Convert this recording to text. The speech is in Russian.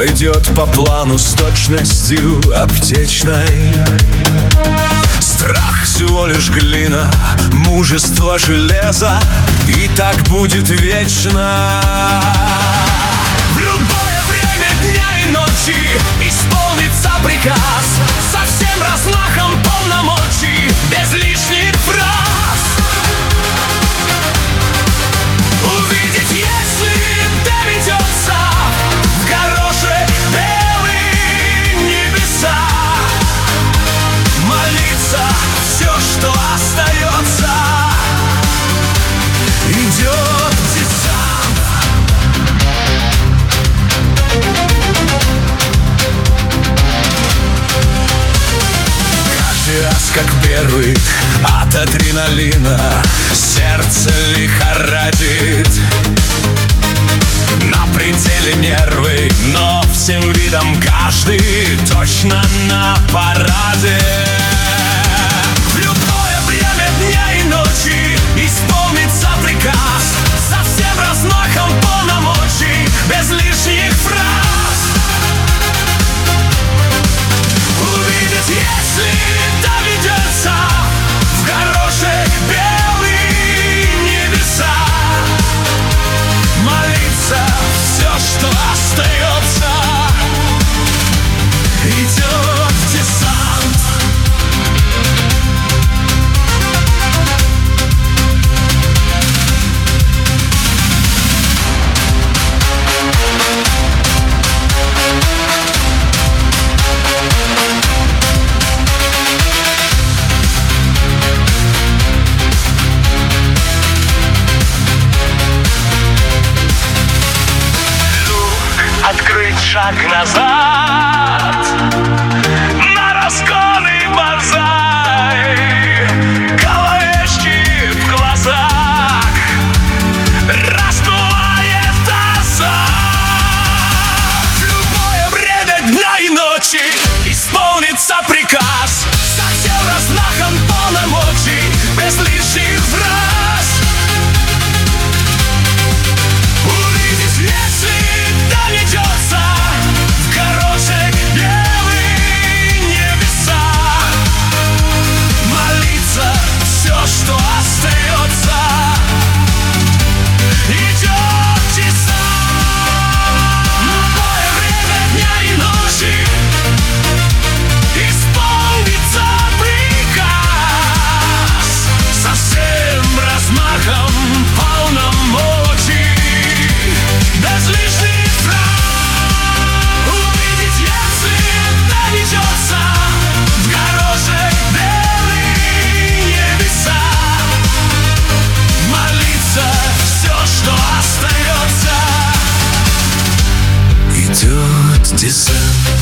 идет по плану с точностью аптечной. Страх всего лишь глина, мужество железо, и так будет вечно. В любое время дня и ночи исполнится приказ со всем размахом полномочий, без лишних фраз. Увидеть, если доведется, в горошек белые небеса. Молиться все, что остается. Идет десант. Каждый раз как первый от адреналина сердце лихорадит. На пределе нервы, но всем видом каждый точно на параде. В любое время дня и ночи исполнится приказ со всем размахом полномочий, без лишних фраз. Увидеть, если доведется, в горошек белые небеса. Молиться все, что остается. Идет десант. Открыть шаг назад на расколы бонсай, колышки в глазах раздувает тоска. В любое время дня и ночи исполнится приказ со всем размахом полномочий, без лишних фраз. Увидеть, если доведется, в горошек белые небеса. Молиться все, что остается. Идет десант. Любое время дня и ночи исполнится приказ со всем размахом полномочий, без лишних фраз. Увидеть, если доведется, в горошек белые небеса. Молиться все, что остается. Идет десант.